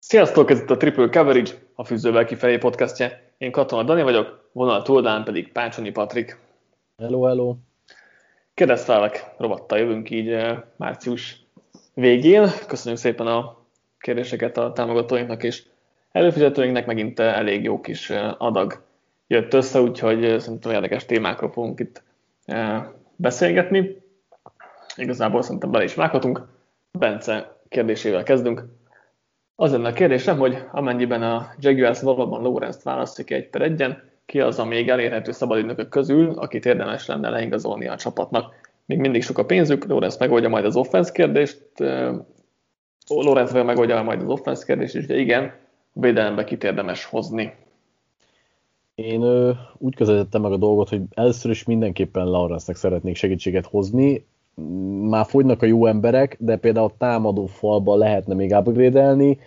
Sziasztok, ez itt a Triple Coverage, a Fűzővel kifelé podcastje. Én Katona Dani vagyok, vonal túloldalán pedig Pácsonyi Patrik. Hello, hello. Kérdeztelek, rovattal jövünk így március végén. Köszönjük szépen a kérdéseket a támogatóinknak és előfizetőinknek, megint elég jó kis adag jött össze, úgyhogy szerintem érdekes témákról fogunk itt beszélgetni. Igazából szerintem bele is vághatunk. Bence kérdésével kezdünk. Az lenne a kérdésem, hogy amennyiben a Jaguars valóban Lawrence-t választja ki 1/1, ki az a még elérhető szabadügynökök közül, akit érdemes lenne leigazolni a csapatnak. Még mindig sok a pénzük, Lawrence megoldja majd az offense kérdést, Lawrence megoldja majd az offense kérdést, és ugye igen, a védelembe kit érdemes hozni. Én úgy közelítettem meg a dolgot, hogy először is mindenképpen Lawrence-nek szeretnék segítséget hozni. Már fogynak a jó emberek, de például a támadó falban lehetne még upgrade-elni.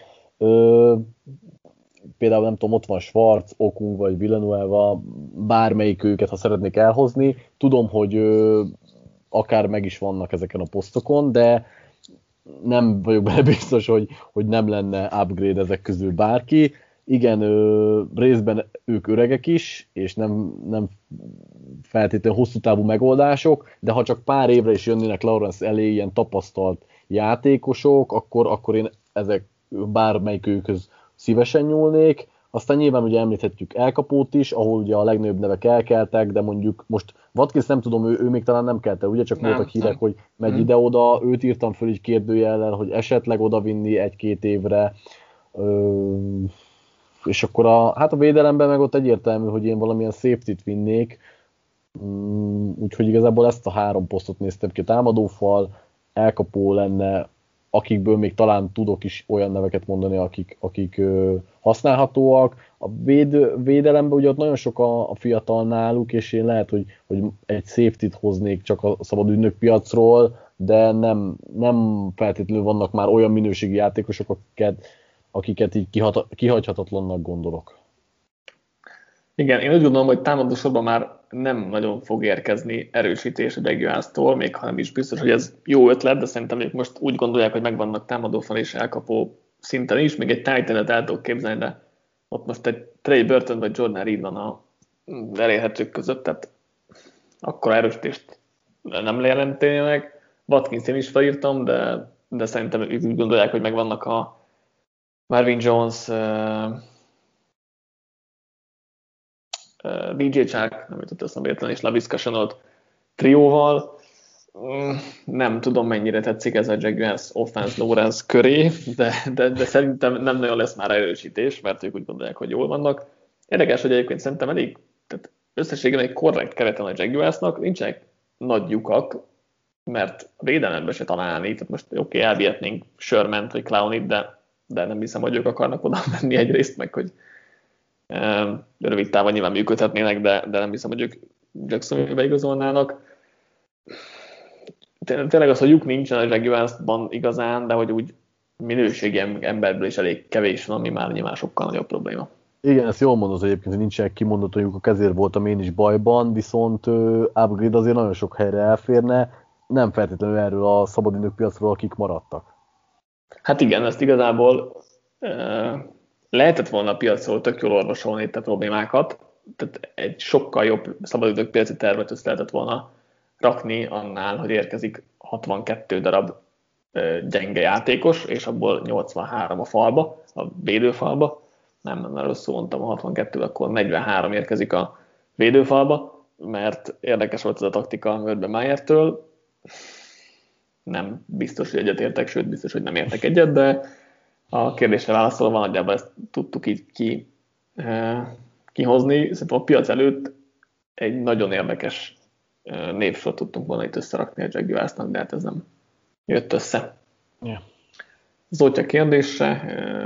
Például nem tudom, ott van Schwartz, Okung vagy Villanueva, bármelyik őket, ha szeretnék elhozni. Tudom, hogy akár meg is vannak ezeken a posztokon, de nem vagyok benne biztos, hogy nem lenne upgrade ezek közül bárki. Igen, részben ők öregek is, és nem feltétlenül hosszú távú megoldások, de ha csak pár évre is jönnének Lawrence elé ilyen tapasztalt játékosok, akkor én ezek bármelyik őkhöz szívesen nyúlnék. Aztán nyilván ugye említhetjük elkapót is, ahol ugye a legnagyobb nevek elkeltek, de mondjuk most Watkins nem tudom, ő még talán nem kelte, ugye csak voltak hírek, hogy megy ide-oda, őt írtam föl így kérdőjellel, hogy esetleg odavinni 1-2 évre, és akkor a védelemben meg ott egyértelmű, hogy én valamilyen safety-t vinnék, úgyhogy igazából ezt a 3 posztot néztem ki, a támadófal, elkapó lenne, akikből még talán tudok is olyan neveket mondani, akik használhatóak. A védelemben ugye ott nagyon sok a fiatal náluk, és én lehet, hogy egy safety-t hoznék csak a szabad ügynök piacról, de nem feltétlenül vannak már olyan minőségi játékosok, akiket így kihagyhatatlannak gondolok. Igen, én úgy gondolom, hogy támadósorban már nem nagyon fog érkezni erősítés a Jaguarstól, még ha nem is biztos, hogy ez jó ötlet, de szerintem ők most úgy gondolják, hogy megvannak támadófal és elkapó szinten is, még egy Titanet el tudok képzelni, de ott most egy Trey Burton vagy Jordan Reed van a elérhetők között, tehát akkora erősítést nem jelentenének. Watkins én is felírtam, de szerintem ők úgy gondolják, hogy megvannak a Marvin Jones, DJ Chark, nem jutott eszembe érteni, és Laviska Shenault trióval. Nem tudom, mennyire tetszik ez a Jaguars offense Lawrence köré, de szerintem nem nagyon lesz már erősítés, mert ők úgy gondolják, hogy jól vannak. Érdekes, hogy egyébként szerintem elég, tehát összességében egy korrekt kereten a Jaguarsnak, nincsenek nagy lyukak, mert a védelembe se találni, tehát most oké, elvihetnénk Sherman-t vagy Clowney-t, de nem hiszem, hogy ők akarnak oda menni egyrészt, meg hogy rövid távon nyilván működhetnének, de nem hiszem, hogy ők Jacksonville-be igazolnának. Tényleg az, hogy lyuk nincsen a Jaguarsban igazán, de hogy úgy minőségi emberből is elég kevés van, ami már nyilván sokkal nagyobb probléma. Igen, ezt jól mondod egyébként, hogy nincsenek kimondott lyukak, ezért voltam én is bajban, viszont upgrade azért nagyon sok helyre elférne, nem feltétlenül erről a szabadügynök piacról, akik maradtak. Hát igen, ezt igazából lehetett volna a piacról tök jól orvosolni itt a problémákat, tehát egy sokkal jobb szabadügynök piaci tervet össze lehetett volna rakni annál, hogy érkezik 62 darab gyenge játékos, és abból 83 a falba, a védőfalba. Nem rosszul mondtam, a 62, akkor 43 érkezik a védőfalba, mert érdekes volt ez a taktika Urban Meyertől. Nem biztos, hogy egyetértek, sőt biztos, hogy nem értek egyet, de a kérdésre válaszolva nagyjából ezt tudtuk így kihozni. Szerintem a piac előtt egy nagyon érdekes névsort tudtunk volna itt összerakni a Jaguarsnak, de hát ez nem jött össze. Yeah. Zoltya kérdése,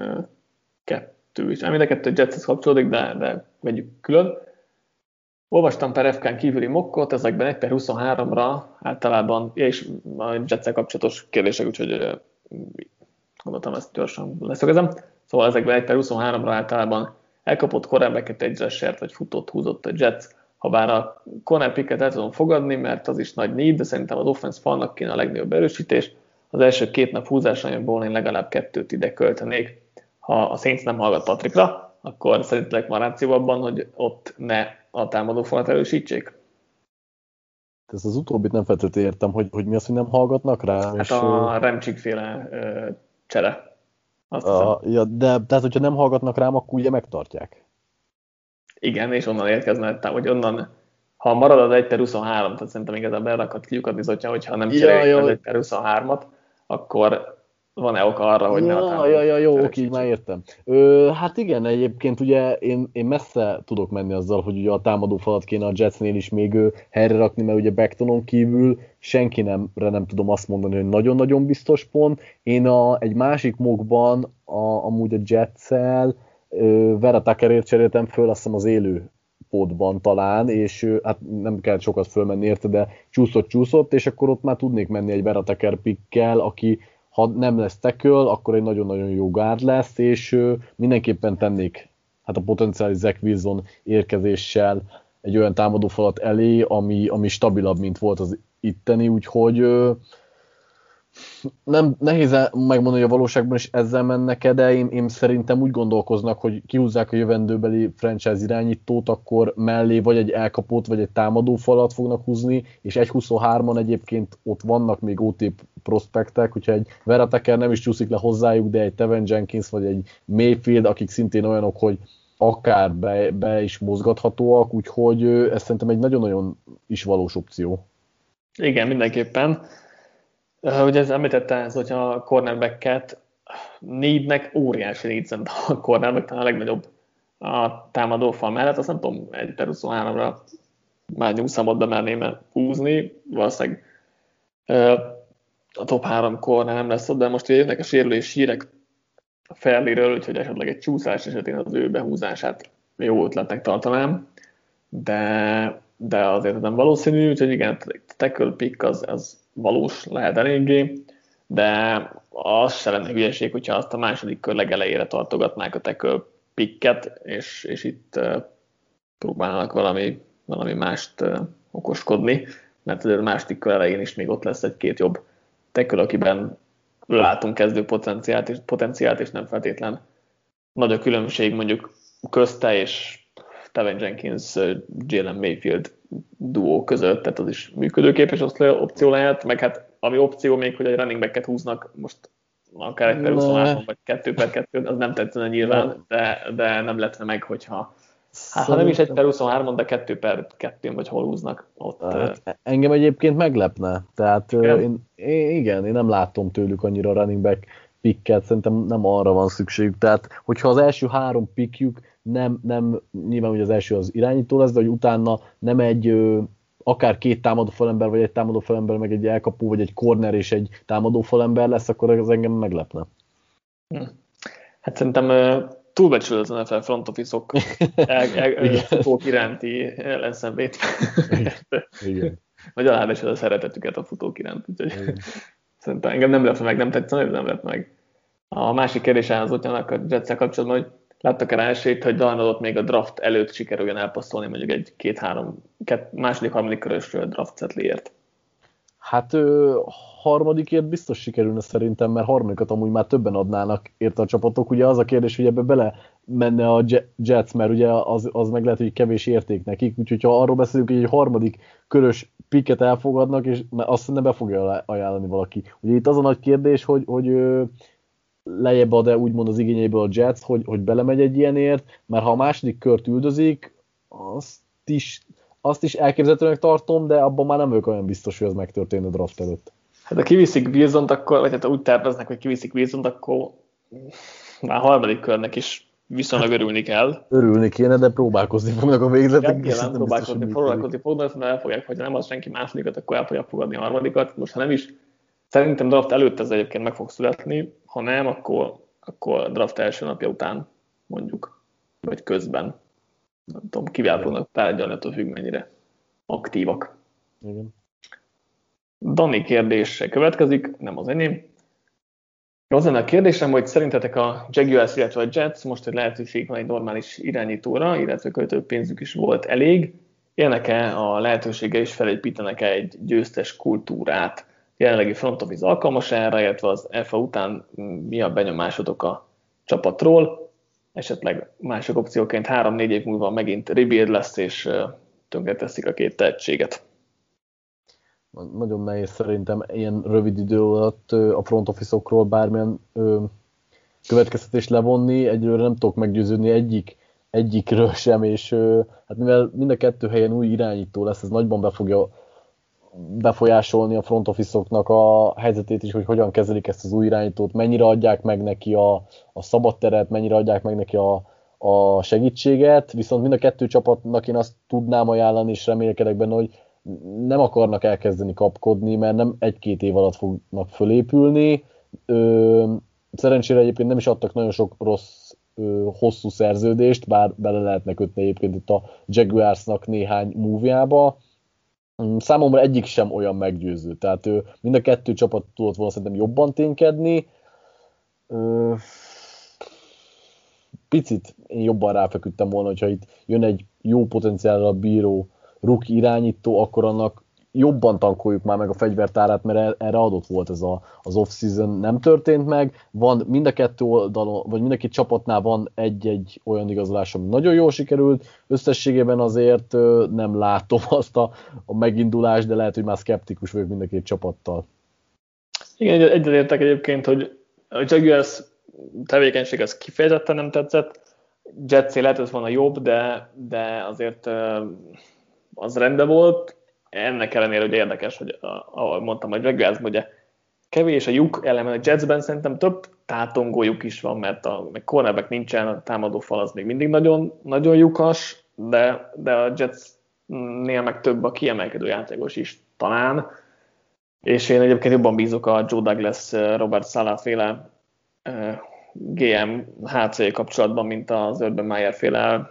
2 is. Mind a 2 Jetshez kapcsolódik, de vegyük külön. Olvastam per FK-n kívüli mokkot, ezekben 1/23-ra általában, és a Jetszel kapcsolatos kérdések, úgyhogy gondoltam, ezt gyorsan leszögezem. Szóval ezekben 1/23-ra általában elkapott cornerbacket, egy rushert vagy futót húzott a Jets, ha bár a corner picket el tudom fogadni, mert az is nagy need, de szerintem az offense falnak kéne a legnagyobb erősítés. Az első 2 nap húzásanyagból én legalább 2 ide költenék. ha a Saints nem hallgat Patrickra, akkor szerintetek van ráció abban, hogy ott ne a támadófalat erősítsék? Ez az utóbbit nem feltétlenül értem, hogy mi az, hogy nem hallgatnak rá. Hát és, a Remcsik-féle csere. Azt hiszem. ja, de tehát, hogyha nem hallgatnak rám, akkor ugye megtartják. Igen, és onnan érkezne, hogy onnan, ha marad az 1/23, tehát szerintem igazából elrakhat kiukat bizottja, hogyha nem cseréljük az 1/23-at, akkor van-e oka arra, hogy ne a támadófalat jó, oké, már értem. Hát igen, egyébként ugye én messze tudok menni azzal, hogy ugye a támadófalat kéne a Jetsnél is még helyre rakni, mert ugye Bectonon kívül senki nem tudom azt mondani, hogy nagyon-nagyon biztos pont. Én egy másik mockban, amúgy a Jetszel Vera Tuckerért cseréltem föl, azt hiszem az élő podban talán, és hát nem kellett sokat fölmenni érte, de csúszott, és akkor ott már tudnék menni egy Vera Tucker pickkel, aki ha nem lesz tackle, akkor egy nagyon-nagyon jó guard lesz, és mindenképpen tennék hát a potenciális Zach Wilson érkezéssel egy olyan támadófalat elé, ami stabilabb, mint volt az itteni, úgyhogy nem nehéz megmondani, hogy a valóságban is ezzel mennek-e, de én szerintem úgy gondolkoznak, hogy kihúzzák a jövendőbeli franchise irányítót, akkor mellé vagy egy elkapott, vagy egy támadófalat fognak húzni, és 1.23-an egyébként ott vannak még OT prospektek, hogyha egy Vera Tucker nem is csúszik le hozzájuk, de egy Tevin Jenkins, vagy egy Mayfield, akik szintén olyanok, hogy akár be is mozgathatóak, úgyhogy ez szerintem egy nagyon-nagyon is valós opció. Igen, mindenképpen. Ugye ez említette, ez, hogyha a cornerback-et neednek óriási need, szerintem a cornerback talán a legnagyobb a támadófal mellett, azt nem tudom, 1/23-ra már nyúlszámot bemerném húzni, valószínűleg a top 3 corner nem lesz ott, de most jönnek a sérülés hírek a Fairley-ről, úgyhogy esetleg egy csúszás esetén az ő behúzását jó ötletnek tartanám, de azért nem valószínű, úgyhogy igen, a tackle pick az valós lehet eléggé, de az se lenne hülyeség, hogyha azt a második kör legelejére tartogatnák a tackle picket, és itt próbálnak valami mást okoskodni, mert azért a második kör elején is még ott lesz egy-két jobb tackle, akiben látunk kezdő potenciált, és nem feltétlen nagy a különbség mondjuk közte és Tevin Jenkins, Jalen Mayfield duó között, tehát az is működőképes opció lehet, meg hát ami opció még, hogy egy running back-et húznak most akár 1/23 vagy 2/2, az nem tetszene nyilván, de nem lehetne meg, hogyha ha nem is 1/23, de 2/2 vagy hol húznak ott. Hát, engem egyébként meglepne, tehát én nem látom tőlük annyira running back picket, szerintem nem arra van szükségük, tehát hogyha az első 3 pickjük nem nyilván ugye az első az irányító lesz, de hogy utána nem egy akár 2 támadó falember, vagy egy támadó falember, meg egy elkapó, vagy egy corner és egy támadó falember lesz, akkor ez engem meglepne. Hát szerintem túlbecsül az NFL front office-ok futók iránti ellenszenvét. Igen. Vagy alábecsül a szeretetüket a futók iránt. Úgyhogy szerintem engem nem lepne meg, nem tetszene, nem lepne meg. A másik kérdés elhangzott a Jetszel kapcsolatban, hogy láttak-e rá esélyt, hogy Darnoldot még a draft előtt sikerüljön elpasszolni mondjuk egy 2-3, második-harmadik körös draft setliért? Hát harmadikért biztos sikerülne szerintem, mert harmadikat amúgy már többen adnának érte a csapatok. Ugye az a kérdés, hogy ebbe bele menne a Jets, mert ugye az meg lehet, hogy kevés érték nekik, úgyhogy ha arról beszélünk, hogy egy harmadik körös picket elfogadnak, és azt nem be fogja ajánlani valaki. Ugye itt az a nagy kérdés, hogy lejjebb ad-e úgymond az igényeiből a Jets, hogy belemegy egy ilyenért, mert ha a második kört üldözik, azt is elképzelhetőnek tartom, de abban már nem vagyok olyan biztos, hogy ez megtörténne a draft előtt. Hát ha kiviszik Wilsont, akkor, vagy hát úgy terveznek, hogy kiviszik Wilsont, akkor már harmadik körnek is viszonylag örülni kell. Örülni kéne, de próbálkozni fognak a végletek. Igen, próbálkozni fognak, mert el fogják, hogyha nem az senki másodikat, akkor el fogják fogadni a harmadikat. Most ha nem is, szerintem draft előtt ez egyébként meg fog születni, ha nem, akkor draft első napja után mondjuk, vagy közben. Nem tudom, kivel fognak tárgyalni, attól függ, mennyire aktívak. Igen. Dani kérdése következik, nem az enyém. Az lenne a kérdésem, hogy szerintetek a Jaguars, illetve a Jets most, hogy lehetőség van egy normális irányítóra, illetve költő pénzük is volt elég, élnek-e a lehetősége és felépítenek-e egy győztes kultúrát? Jelenlegi front office alkalmas erre, illetve az FA után mi a benyomásotok a csapatról, esetleg mások opcióként 3-4 év múlva megint rebuild lesz, és tönkreteszik a két tehetséget. Nagyon nehéz szerintem ilyen rövid idő alatt a front office-okról bármilyen következtetést levonni. Egyről nem tudok meggyőződni egyikről sem, és hát mivel mind a kettő helyen új irányító lesz, ez nagyban befolyásolni a front office-oknak a helyzetét is, hogy hogyan kezelik ezt az új irányítót, mennyire adják meg neki a szabad teret, mennyire adják meg neki a segítséget, viszont mind a kettő csapatnak én azt tudnám ajánlani, és remélkedek benne, hogy nem akarnak elkezdeni kapkodni, mert nem 1-2 év alatt fognak fölépülni. Szerencsére egyébként nem is adtak nagyon sok hosszú szerződést, bár bele lehetne kötni egyébként itt a Jaguarsnak néhány move-jába. Számomra egyik sem olyan meggyőző, tehát mind a kettő csapat tudott volna szerintem jobban ténykedni. Picit én jobban ráfeküdtem volna, hogyha itt jön egy jó potenciállal bíró rookie irányító, akkor annak jobban tankoljuk már meg a fegyvertárát, mert erre adott volt ez az off-season, nem történt meg. Van mind a kettő oldalon, vagy mind a két csapatnál van egy olyan igazolás, ami nagyon jól sikerült. Összességében azért nem látom azt a megindulást, de lehet, hogy már szkeptikus vagyok mind a két csapattal. Igen, egyetértek egyébként, hogy a Jaguars tevékenység az kifejezetten nem tetszett. Jetsé lehetett volna jobb, de azért az rendben volt. Ennek ellenére, hogy érdekes, hogy ahogy mondtam, hogy Jaguarsban ugye kevés a lyuk eleme, a Jetsben szerintem több tátongó lyuk is van, mert a cornerback nincsen, a támadó fal az még mindig nagyon, nagyon lyukas, de a Jetsnél meg több a kiemelkedő játékos is talán, és én egyébként jobban bízok a Joe Douglas, Robert Saleh féle GM HC kapcsolatban, mint az Urban Meyer féle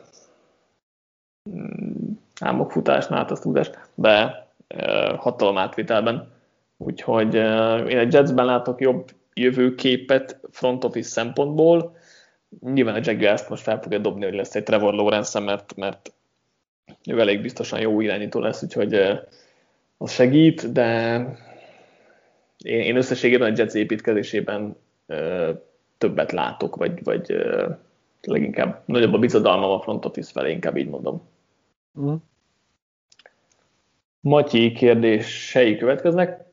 álmokfutásnál, hát azt tudást, de hatalomátvételben. Úgyhogy én a Jetsben látok jobb jövőképet front office szempontból. Nyilván a Jaguars most fel fogja dobni, hogy lesz egy Trevor Lawrence, mert ő elég biztosan jó irányító lesz, úgyhogy az segít, de én összességében a Jets építkezésében többet látok, vagy leginkább nagyobb a bizodalmam a front office felé, inkább így mondom. Matyi kérdései következnek.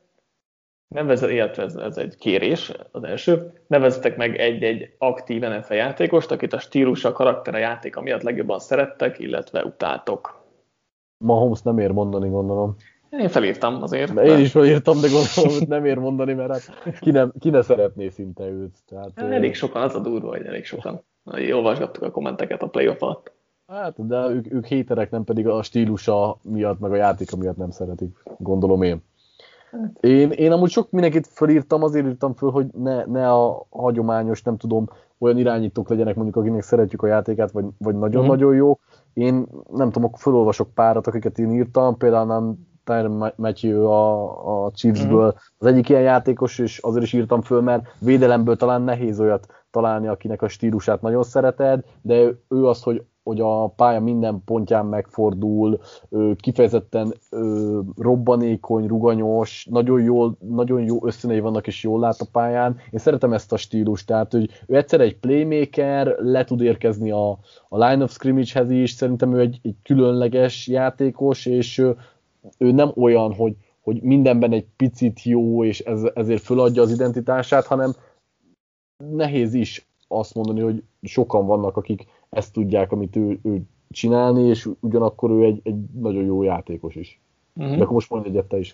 Ez egy kérés, az első. Nevezzetek meg egy aktív NFL játékost, akit a stílusa, karaktere, játéka miatt legjobban szerettek, illetve utáltok. Mahomes nem ér mondani, gondolom. Én felírtam azért. Én is felírtam, de gondolom, hogy nem ér mondani, mert hát ki ne szeretné szinte őt. Tehát, elég sokan, az a durva, hogy elég sokan. Olvasgattuk a kommenteket a playoff alatt. Hát, de ők héterek, nem pedig a stílusa miatt, meg a játéka miatt nem szeretik, gondolom én. Én amúgy sok mindenkit felírtam, azért írtam föl, hogy ne a hagyományos, nem tudom, olyan irányítók legyenek mondjuk, akinek szeretjük a játékát, vagy nagyon-nagyon jó. Én nem tudom, felolvasok párat, akiket én írtam, például Tyrann Mathieu a Chiefsből az egyik ilyen játékos, és azért is írtam föl, mert védelemből talán nehéz olyat találni, akinek a stílusát nagyon szereted, de ő az, hogy a pálya minden pontján megfordul, kifejezetten robbanékony, ruganyos, nagyon jó összönei vannak, és jól lát a pályán. Én szeretem ezt a stílust, tehát hogy ő egyszer egy playmaker, le tud érkezni a line of scrimmage-hez is, szerintem ő egy különleges játékos, és ő nem olyan, hogy mindenben egy picit jó, és ezért föladja az identitását, hanem nehéz is azt mondani, hogy sokan vannak, akik ezt tudják, amit ő csinálni, és ugyanakkor ő egy nagyon jó játékos is. De akkor most mondj egyet te is.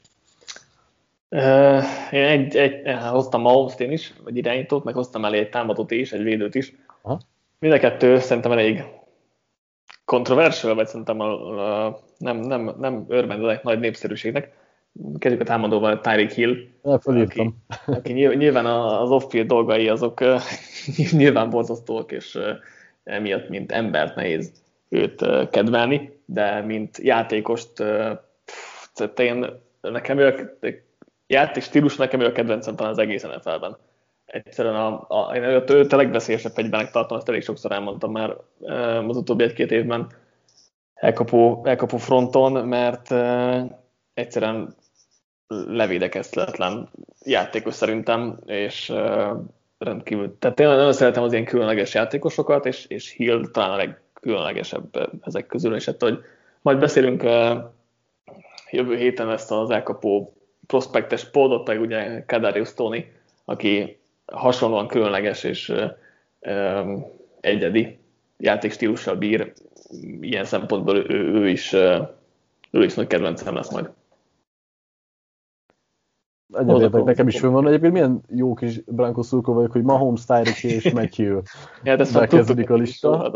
Én hoztam Mahomes-t én is, vagy irányítót, meg hoztam elé egy támadót is, egy védőt is. Aha. Mind a kettő szerintem elég kontroversiál, vagy szerintem nem örvendek nagy népszerűségnek. Kezdjük a támadóval, Tyreek Hill. Aki nyilván az off-field dolgai azok nyilván borzasztóak, és emiatt mint embert nehéz őt kedvelni, de mint játékost nekem játék stílus nekem ő a kedvencem talán az egész NFL-ben. Egyszerűen én őt a legveszélyesebb fegyvernek tartom, ezt elég sokszor elmondtam már az utóbbi 1-2 évben elkapó fronton, mert egyszerűen levédekezhetetlen játékos szerintem, és rendkívül. Tehát én nagyon szeretem az ilyen különleges játékosokat, és Hill talán a legkülönlegesebb ezek közül, és hát, hogy majd beszélünk jövő héten ezt az elkapó prospektes pódot, meg ugye Kadarius Toney, aki hasonlóan különleges és egyedi játékstílussal bír, ilyen szempontból ő is nagy kedvencem lesz majd. Egyébként nekem is van. Egyébként milyen jó kis Broncos szurkoló vagyok, hogy Mahomes, Tyreek és Matthew bekezdődik a lista.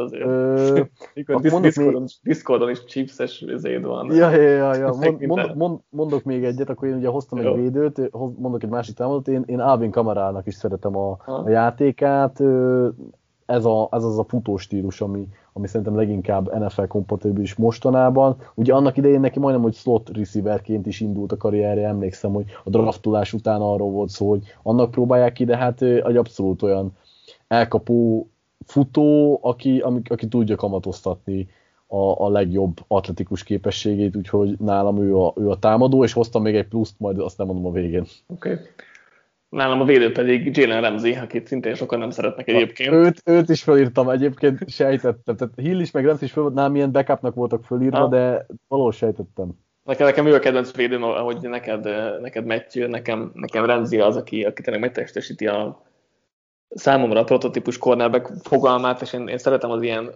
Discordon is Chiefs-es vizéd van. Ja. Mondok még egyet, akkor én ugye hoztam egy védőt, mondok egy másik támadót, én Alvin Kamarának is szeretem a játékát. Ez az a futóstílus, ami szerintem leginkább NFL-kompatibilis mostanában. Ugye annak idején neki majdnem, hogy slot receiverként is indult a karrierje, emlékszem, hogy a draftolás után arról volt szó, hogy annak próbálják ki, de hát egy abszolút olyan elkapó futó, aki tudja kamatoztatni a legjobb atletikus képességét, úgyhogy nálam ő a támadó, és hoztam még egy pluszt, majd azt nem mondom a végén. Okay. Nálam a védő pedig Jalen Ramsey, akit szintén sokan nem szeretnek egyébként. Őt is felírtam, egyébként sejtettem. Tehát Hill is, meg Ramsey is fel volt, nálam ilyen backupnak voltak fölírva, de valahol sejtettem. Nekem ő a kedvenc védőm, ahogy neked Matthew, nekem Ramsey az, aki tényleg megtestesíti számomra a prototípus cornerback fogalmát, és én szeretem az ilyen,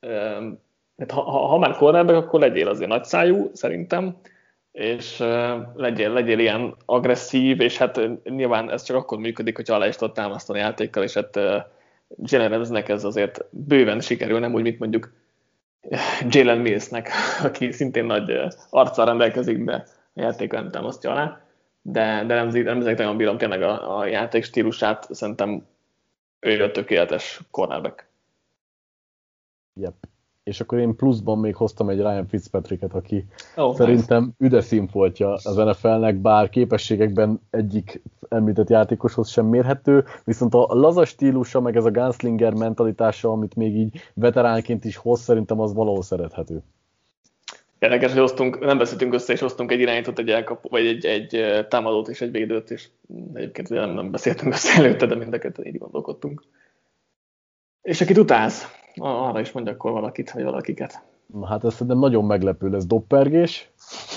ha már cornerback, akkor legyél azért nagyszájú, szerintem, és legyél ilyen agresszív, és hát nyilván ez csak akkor működik, hogyha alá is tudod támasztani játékkal, és hát Jalen Ramseynek ez azért bőven sikerül, nem úgy, mint mondjuk Jalen Millsnek, aki szintén nagy arccal rendelkezik, de a játékkal nem támasztja alá, de Ramseynek nagyon bírom tényleg a játék stílusát, szerintem ő a tökéletes cornerback. Yep. És akkor én pluszban még hoztam egy Ryan Fitzpatricket, aki szerintem üde színfoltja az NFL-nek, bár képességekben egyik említett játékoshoz sem mérhető, viszont a laza stílusa, meg ez a gunslinger mentalitása, amit még így veteránként is hoz, szerintem az valahol szerethető. Érdekes, hogy nem beszéltünk össze, és hoztunk egy irányítót, egy elkapó, vagy egy támadót és egy védőt, és egyébként nem beszéltünk össze előtte, de mindeket így gondolkodtunk. És akit utálsz? Arra is mondja akkor valakit, vagy valakiket. Hát ez szerintem nagyon meglepő lesz, doppergés.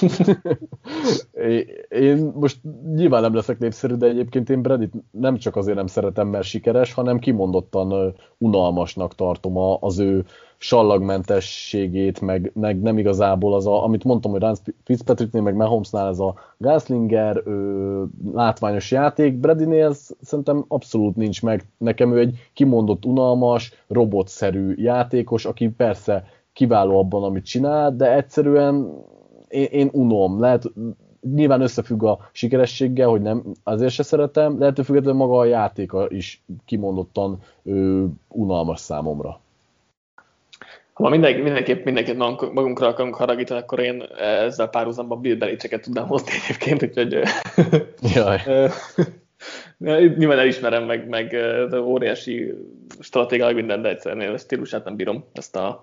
Én most nyilván nem leszek népszerű, de egyébként én Bradit nem csak azért nem szeretem, mert sikeres, hanem kimondottan unalmasnak tartom az ő sallagmentességét, meg nem igazából az, amit mondtam, hogy Ryan Fitzpatricknél, meg Mahomesnál ez a gunslinger, látványos játék. Bradynél szerintem abszolút nincs meg. Nekem ő egy kimondott unalmas, robotszerű játékos, aki persze kiváló abban, amit csinál, de egyszerűen én unom. Lehet, nyilván összefügg a sikerességgel, hogy nem, azért se szeretem, de ettől függetlenül maga a játéka is kimondottan unalmas számomra. Ha mindenképp magunkra akarunk haragítani, akkor én ezzel párhuzamban Bill Belichicket tudnám hozni egyébként, úgyhogy nyilván elismerem, meg óriási stratégiai minden, de egyszerűen a stílusát nem bírom, ezt a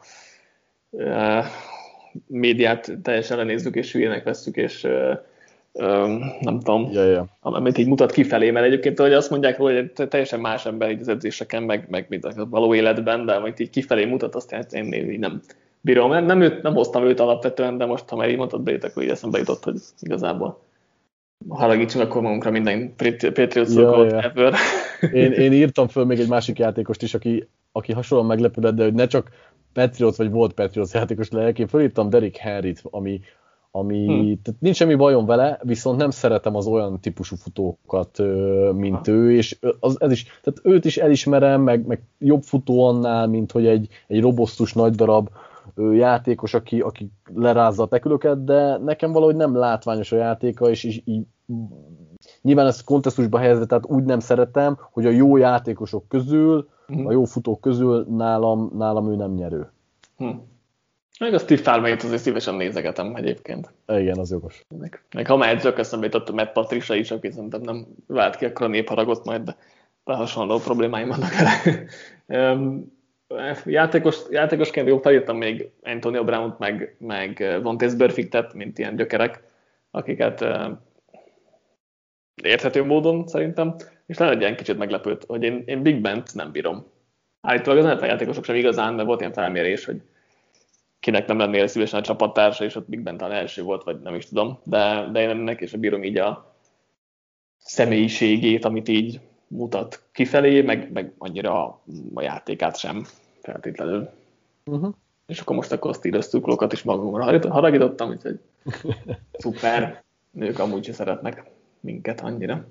médiát teljesen lenézzük, és hülyének vesszük, és nem tudom, amit így mutat kifelé, mert egyébként, hogy azt mondják, hogy teljesen más ember így az edzéseken, meg mint a való életben, de amit így kifelé mutat, azt én így nem bírom. Nem hoztam őt alapvetően, de most, ha már így mondtad be, akkor így eszembe jutott, hogy igazából haragítsunk akkor magunkra minden Patriots szurkolót ever. Én írtam föl még egy másik játékost is, aki hasonlóan meglepődött, de hogy ne csak Patriots vagy volt Patriots játékos legyek, én fölírtam Derrick Henryt, ami tehát nincs semmi bajom vele, viszont nem szeretem az olyan típusú futókat, mint ő, és ez is, tehát őt is elismerem, meg jobb futó annál, mint hogy egy robosztus nagy darab játékos, aki lerázza a tekülöket, de nekem valahogy nem látványos a játéka, és így nyilván ezt kontextusba helyezve, tehát úgy nem szeretem, hogy a jó játékosok közül, a jó futók közül nálam ő nem nyerő. Még a Steve Farmait azért szívesen nézegetem egyébként. Igen, az jogos. Meg ha már edzők, eszembe jutott Matt Patricia is, aki szerintem nem vált ki akkor a népharagot, majd de hasonló problémáim vannak vele. Játékosként jó, felírtam még Antonio Brown-t, meg Vontaze Burfictet, mint ilyen gyökerek, akiket érthető módon szerintem és lehet, egy ilyen kicsit meglepőt, hogy én Big Bent nem bírom. Állítólag az NFL játékosok sem igazán, mert volt ilyen felmérés, hogy kinek nem lennél szívesen a csapattársa, és ott Big Ben talán első volt, vagy nem is tudom, de én ennek is bírom így a személyiségét, amit így mutat kifelé, meg annyira a játékát sem feltétlenül. Uh-huh. És akkor most a Steelers cuklókat is magamra haragítottam, úgyhogy szuper, nők amúgy sem szeretnek minket annyira.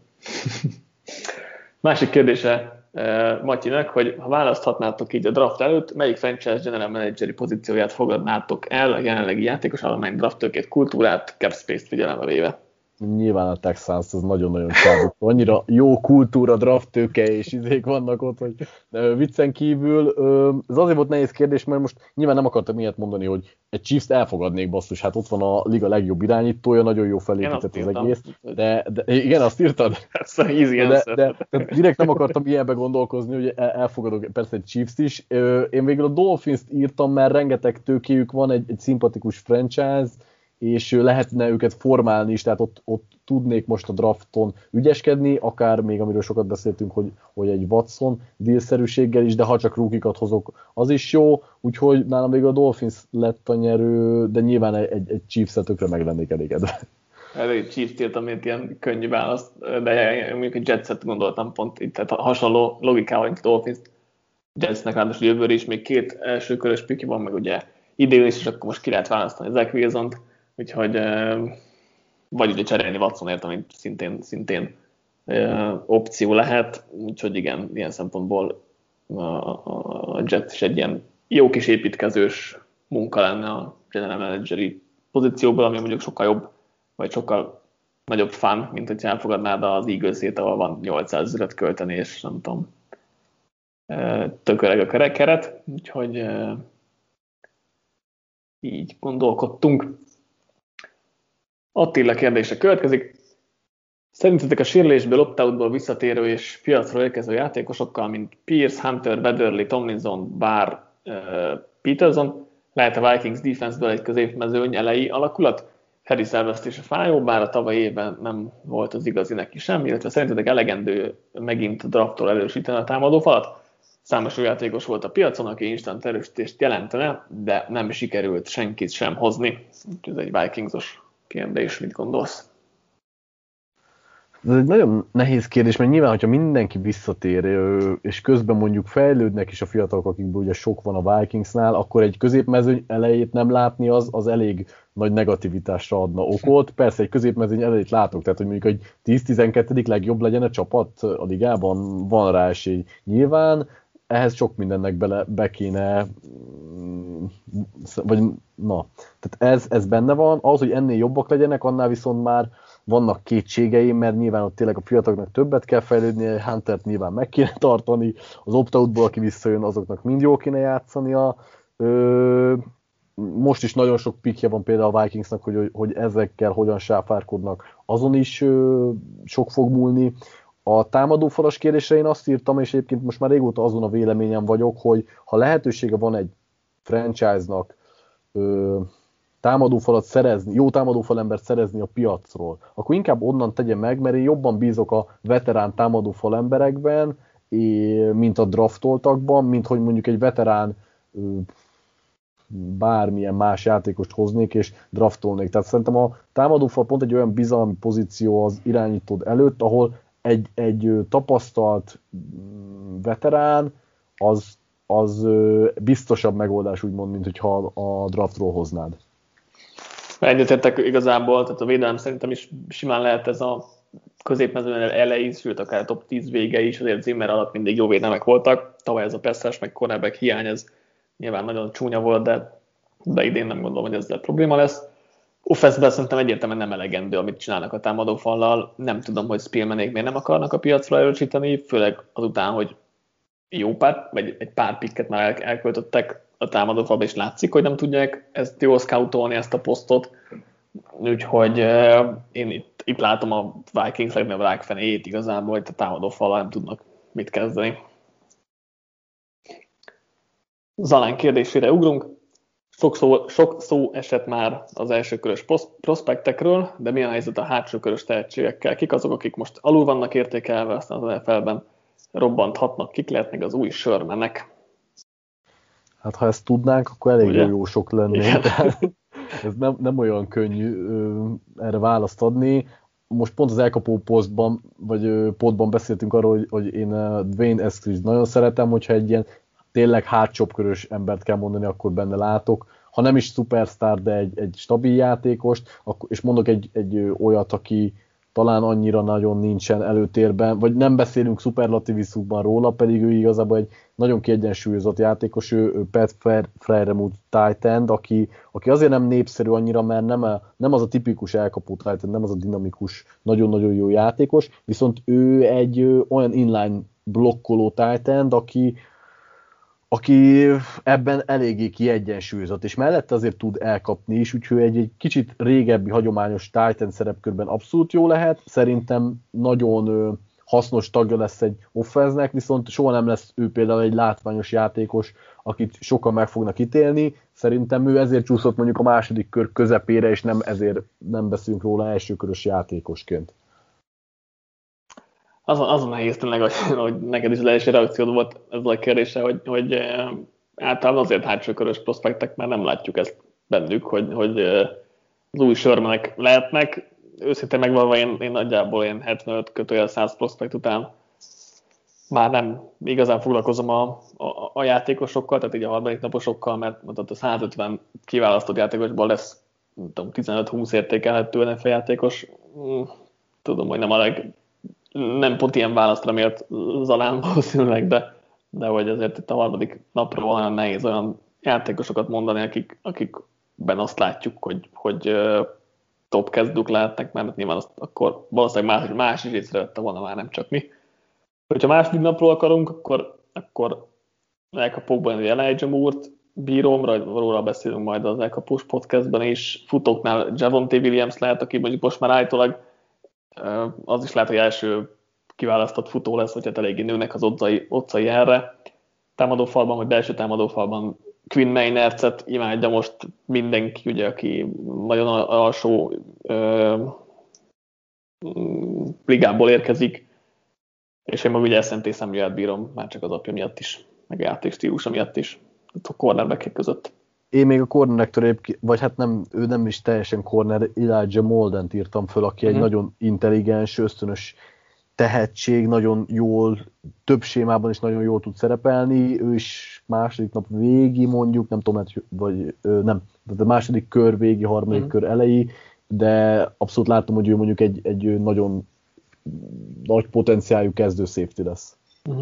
Másik kérdése Matyinak, hogy ha választhatnátok így a draft előtt, melyik franchise general manageri pozícióját fogadnátok el a jelenlegi játékos állomány drafttőkét, kultúrát, cap space-t figyelembe véve? Nyilván a Texans, ez nagyon-nagyon csábuk. Annyira jó kultúra, drafttőke és izék vannak ott, hogy viccen kívül. Ez azért volt nehéz kérdés, mert most nyilván nem akartam ilyet mondani, hogy egy Chiefs-t elfogadnék, basszus, hát ott van a liga legjobb irányítója, nagyon jó felépített az egész. De igen, azt írtad? De direkt nem akartam ilyenbe gondolkozni, hogy elfogadok persze egy Chiefs-t is. Én végül a Dolphins-t írtam, mert rengeteg tőkéjük van, egy szimpatikus franchise, és lehetne őket formálni is, tehát ott tudnék most a drafton ügyeskedni, akár még amiről sokat beszéltünk, hogy egy Watson dealszerűséggel is, de ha csak rookikat hozok, az is jó, úgyhogy nálam végül a Dolphins lett a nyerő, de nyilván egy Chiefs-et tökre meg lennék elégedve. Egy Chiefs-t írtam, mint ilyen könnyű választ, de mondjuk egy Jetset gondoltam pont itt, tehát hasonló logikával, mint a Dolphins-t. Jetsnek ráadásul jövőre is még 2 elsőkörös pikki van, meg ugye idén is, és akkor most ki lehet választani Zach Wilsont, úgyhogy vagy ugye cserélni Watsonért, ami szintén opció lehet, úgyhogy igen, ilyen szempontból a Jets is egy ilyen jó kis építkezős munka lenne a general manageri pozícióból, ami mondjuk sokkal jobb, vagy sokkal nagyobb fun, mint hogyha elfogadnád az Eagles-ét, ahol van 800 000 költeni, és nem tudom, tök öreg a keret, úgyhogy így gondolkodtunk. Attila kérdése következik. Szerintetek a sérülésből, opt-outból visszatérő és piacra érkező játékosokkal, mint Pierce, Hunter, Weatherly, Tomlinson, Barr, Peterson, lehet a Vikings defenseből egy középmezőny elejé alakulat? Harris elvesztése fájó, bár a tavalyi évben nem volt az igazi neki sem, illetve szerintetek elegendő megint a drafttól erősíteni a támadófalat? Számos olyan játékos volt a piacon, aki instant erősítést jelentene, de nem sikerült senkit sem hozni. Ez egy Vikingsos kérdés, mit gondolsz? Ez egy nagyon nehéz kérdés, mert nyilván, hogyha mindenki visszatér, és közben mondjuk fejlődnek is a fiatalok, akikből ugye sok van a Vikingsnál, akkor egy középmezőny elejét nem látni, az elég nagy negativitásra adna okot. Persze egy középmezőny elejét látok, tehát hogy mondjuk egy 10-12. legjobb legyen a csapat a ligában, van rá esély nyilván, ehhez sok mindennek be kéne, vagy na, tehát ez benne van, az, hogy ennél jobbak legyenek, annál viszont már vannak kétségeim, mert nyilván ott tényleg a fiataloknak többet kell fejlődni, Huntert nyilván meg kéne tartani, az opt-outból, aki visszajön, azoknak mind jól kéne játszania. Most is nagyon sok pikje van például a Vikingsnak, hogy ezekkel hogyan sáfárkodnak, azon is sok fog múlni. A támadófalas kérdésre én azt írtam, és egyébként most már régóta azon a véleményem vagyok, hogy ha lehetősége van egy franchise-nak támadófalat szerezni, jó támadófalembert szerezni a piacról, akkor inkább onnan tegye meg, mert én jobban bízok a veterán támadófalemberekben, mint a draftoltakban, mint hogy mondjuk egy veterán bármilyen más játékost hoznék és draftolnék. Tehát szerintem a támadófal pont egy olyan bizalmi pozíció az irányítód előtt, ahol egy tapasztalt veterán az biztosabb megoldás, úgymond, mint hogyha a draftról hoznád. Egyetértek igazából, tehát a védelem szerintem is simán lehet ez a középmezőn elejé, sőt akár top 10 vége is, azért Zimmer alatt mindig jó védelmek voltak. Tavaly ez a passzás, meg cornerback hiány, ez nyilván nagyon csúnya volt, de idén nem gondolom, hogy ezzel probléma lesz. Offense-ben szerintem egyértelműen nem elegendő, amit csinálnak a támadófallal. Nem tudom, hogy Spielmanék miért nem akarnak a piacra erősíteni, főleg azután, hogy jó pár, vagy egy pár pikket már elköltöttek a támadófalba, és látszik, hogy nem tudják ezt jól scoutolni, ezt a posztot. Úgyhogy én itt látom a Vikings legnagyobb rákfenéjét igazából, hogy a támadófallal nem tudnak mit kezdeni. Zalán kérdésére ugrunk. Sok szó esett már az elsőkörös prospektekről, de mi a helyzet a hátsókörös tehetségekkel? Kik azok, akik most alul vannak értékelve, aztán az NFL-ben robbanthatnak, kik lehetnek az új Shermanek? Hát ha ezt tudnánk, akkor elég jó sok lennénk. Ez nem olyan könnyű erre választ adni. Most pont az elkapó posztban beszéltünk arról, hogy én Dwayne Eskridge nagyon szeretem, hogyha egy ilyen tényleg hátcsopkörös embert kell mondani, akkor benne látok. Ha nem is szupersztár, de egy stabil játékost, és mondok egy olyat, aki talán annyira nagyon nincsen előtérben, vagy nem beszélünk szuperlatíviszukban róla, pedig ő igazából egy nagyon kiegyensúlyozott játékos, ő Pat Freiermuth tight end, aki azért nem népszerű annyira, mert nem az a tipikus elkapó tight end, nem az a dinamikus, nagyon-nagyon jó játékos, viszont ő egy olyan inline blokkoló tight end, aki ebben eléggé kiegyensúlyozott, és mellette azért tud elkapni is, úgyhogy egy kicsit régebbi, hagyományos Titan szerepkörben abszolút jó lehet. Szerintem nagyon hasznos tagja lesz egy offense-nek, viszont soha nem lesz ő például egy látványos játékos, akit sokan meg fognak ítélni. Szerintem ő ezért csúszott mondjuk a második kör közepére, és ezért nem beszélünk róla elsőkörös játékosként. Azon nehéz tényleg, hogy neked is az első reakciód volt ezzel a kérdéssel, hogy általában azért hátsókörös prospektek, mert nem látjuk ezt bennük, hogy az új Shermanek lehetnek. Őszintén megvalva én nagyjából 75-100 prospekt után már nem igazán foglalkozom a játékosokkal, tehát így a harmadik naposokkal, mert a 150 kiválasztott játékosból lesz 15-20 értékelhető NFL játékos. Tudom, hogy nem pont ilyen választ remélt Zalán valószínűleg, de hogy azért itt a harmadik napról olyan nehéz olyan játékosokat mondani, akikben azt látjuk, hogy top kezdők lehetnek, mert nyilván azt akkor valószínűleg más is észrevette volna már, nem csak mi. Hogyha második napról akarunk, akkor elkapókban egy Elijah Moore-t bírom, róla beszélünk majd az elkapós podcastben is, futóknál Javonte Williams lehet, aki mondjuk most már állítólag az is lehet, hogy első kiválasztott futó lesz, hogy hát eléggé nőnek az otcai erre. Támadófalban, vagy belső támadófalban Quinn Meinertset imádja most mindenki, ugye, aki nagyon alsó ligából érkezik, és én meg ugye SNT Samuelt bírom, már csak az apja miatt is, meg játékstílusa miatt is, a cornerback között. Én még a cornerektől vagy hát nem, ő nem is teljesen corner, Elijah Moldent írtam föl, aki egy nagyon intelligens, ösztönös tehetség, nagyon jól, több sémában is nagyon jól tud szerepelni, ő is második nap végi mondjuk, nem tudom, vagy nem, de második kör végi, harmadik kör elejé, de abszolút látom, hogy ő mondjuk egy nagyon nagy potenciáljú kezdő safety lesz.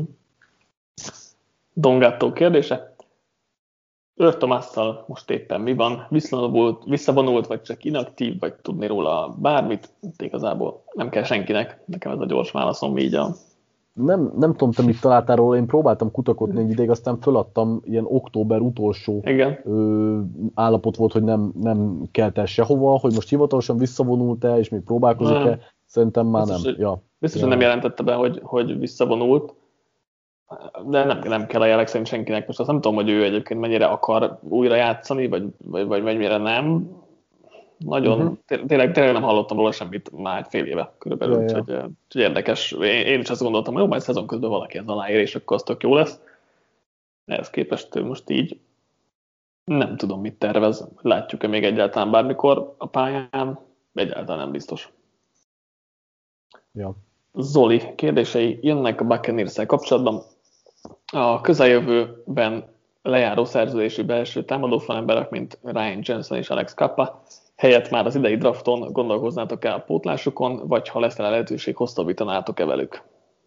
Dongattó kérdése? Earl Thomasszal most éppen mi van? Visszavonult, vagy csak inaktív, vagy tudni róla bármit? Igazából nem kell senkinek. Nekem ez a gyors válaszom így a... Nem tudom, te mit találtál róla, én próbáltam kutakodni egy ideig, aztán föladtam, ilyen október utolsó állapot volt, hogy nem kelt el sehova, hogy most hivatalosan visszavonult-e, és még próbálkozik-e, szerintem már nem. Biztos, hogy nem jelentette be, hogy visszavonult, de nem kell a jelek szerint senkinek. Most azt nem tudom, hogy ő egyébként mennyire akar újra játszani, vagy mennyire nem. Nagyon, tényleg nem hallottam róla semmit már egy fél éve körülbelül, úgyhogy érdekes. Én is azt gondoltam, hogy jó, majd szezon közben valaki az aláír, és akkor az tök jó lesz. Ehhez képest most így nem tudom, mit tervez. Látjuk-e még egyáltalán bármikor a pályán? Egyáltalán nem biztos. Ja. Zoli kérdései jönnek a Buccaneers-szel kapcsolatban. A közeljövőben lejáró szerződésű belső támadófalemberek, mint Ryan Jensen és Alex Kappa, helyett már az idei drafton gondolkoznátok-e a pótlásukon, vagy ha lesz rá lehetőség, hosszabbítanátok-e velük?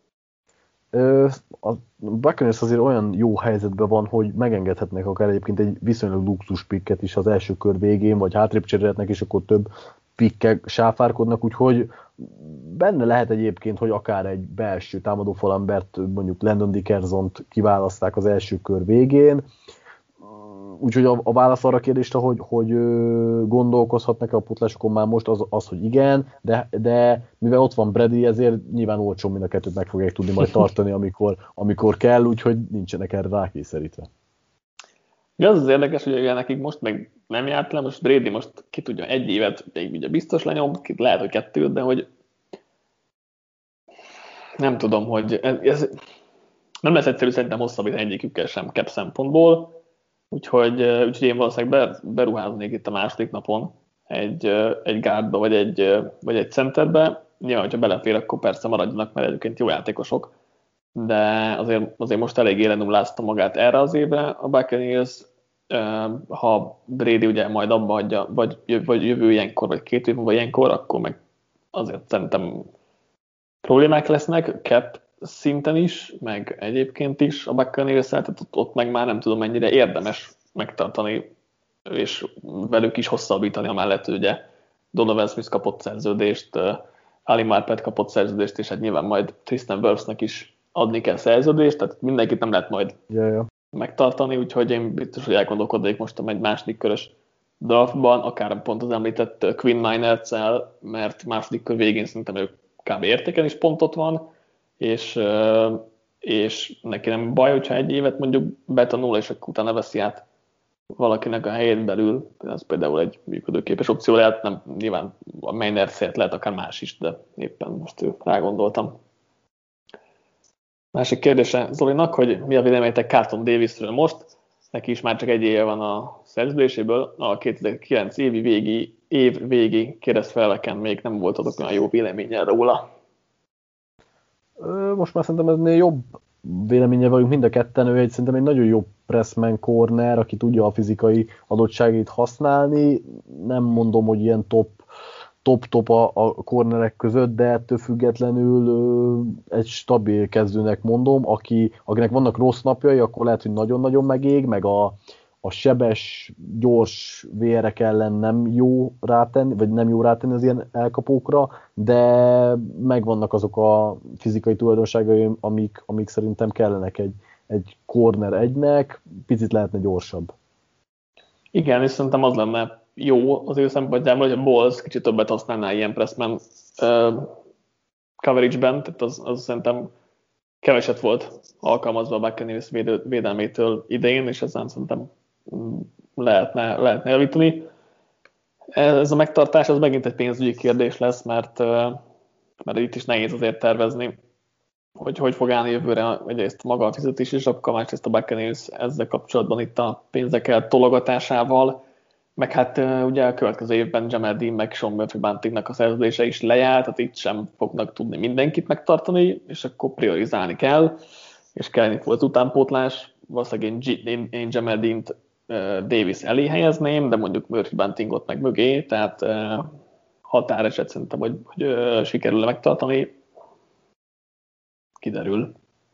A Buccaneers azért olyan jó helyzetben van, hogy megengedhetnek akár egyébként egy viszonylag luxus pikket is az első kör végén, vagy hátrébb cserélhetnek, és akkor több pikkek sáfárkodnak, úgyhogy benne lehet egyébként, hogy akár egy belső támadófalembert, mondjuk Landon Dickersont kiválaszták az első kör végén. Úgyhogy a válasz arra a kérdésre, hogy gondolkozhatnak a pótlásokon már most, az, hogy igen, de mivel ott van Brady, ezért nyilván olcsó mind a kettőt meg fogják tudni majd tartani, amikor kell, úgyhogy nincsenek erre rákényszerítve. Az érdekes, hogy ugye nekik most meg nem járt le, most Brady most ki tudja, 1 évet ugye biztos lenyom, lehet, hogy 2, de hogy nem tudom, hogy ez nem lesz egyszerű szerintem hosszabbítani egyikükkel sem cap szempontból, úgyhogy én valószínűleg beruháznék itt a második napon egy guardba, vagy egy centerbe. Nyilván, hogyha belefér, akkor persze maradjanak, mert egyébként jó játékosok, de azért most elég élenullázta magát erre az évre a Buccaneers. Ha Brady ugye majd abba hagyja, vagy jövő ilyenkor, vagy 2 év múlva ilyenkor, akkor meg azért szerintem problémák lesznek cap szinten is, meg egyébként is a Buccaneers-el, tehát ott meg már nem tudom mennyire érdemes megtartani, és velük is hosszabbítani, amellett ugye Donovan Smith kapott szerződést, Ali Marpet kapott szerződést, és hát nyilván majd Tristan Wirfsnek is adni kell szerződést, tehát mindenkit nem lehet majd megtartani, úgyhogy én biztos, hogy elgondolkodnék most egy második körös draftban, akár pont az említett Quinn Meinerz-el, mert második kör végén szerintem ők kb. Értéken is pontot van, és neki nem baj, hogyha 1 évet mondjuk betanul, és akkor utána veszi át valakinek a helyén belül, ez például egy működőképes opció lehet, nem nyilván a Meinerz-ért lehet akár más is, de éppen most rágondoltam. Másik kérdése Zolinak, hogy mi a véleményetek Carlton Davisről most, neki is már csak 1 éve van a szerződéséből, a 2009 év végi keresztfelveken még nem voltatok olyan jó véleménye róla. Most már szerintem ennél jobb véleménye vagyunk mind a ketten, ő szerintem egy nagyon jó pressman corner, aki tudja a fizikai adottságait használni, nem mondom, hogy ilyen top a cornerek között, de ettől függetlenül egy stabil kezdőnek mondom, akinek vannak rossz napjai, akkor lehet, hogy nagyon-nagyon megég, meg a sebes, gyors VR-ek ellen nem jó rátenni az ilyen elkapókra, de megvannak azok a fizikai tulajdonságai, amik szerintem kellenek egy corner 1-nek, picit lehetne gyorsabb. Igen, és szerintem az lenne jó az ő szempontjából, hogy a Bulls kicsit többet használná ilyen pressman coverage-ben, tehát az szerintem keveset volt alkalmazva a Buccaneers védelmétől idején, és ezen szerintem lehetne javítani. Ez a megtartás az megint egy pénzügyi kérdés lesz, mert itt is nehéz azért tervezni, hogy fog állni jövőre egyrészt maga a fizetési sapka, másrészt a Buccaneers ezzel kapcsolatban itt a pénzek eltologatásával, meg hát ugye a következő évben Jamel Dean meg Sean Murphy-Buntingnak a szerződése is lejárt, tehát itt sem fognak tudni mindenkit megtartani, és akkor priorizálni kell, és kelleni fog az utánpótlás. Valószínűleg én Jamel Dean-t Davis elé helyezném, de mondjuk Murphy-Buntingot meg mögé, tehát határeset szerintem, hogy sikerül megtartani, kiderül.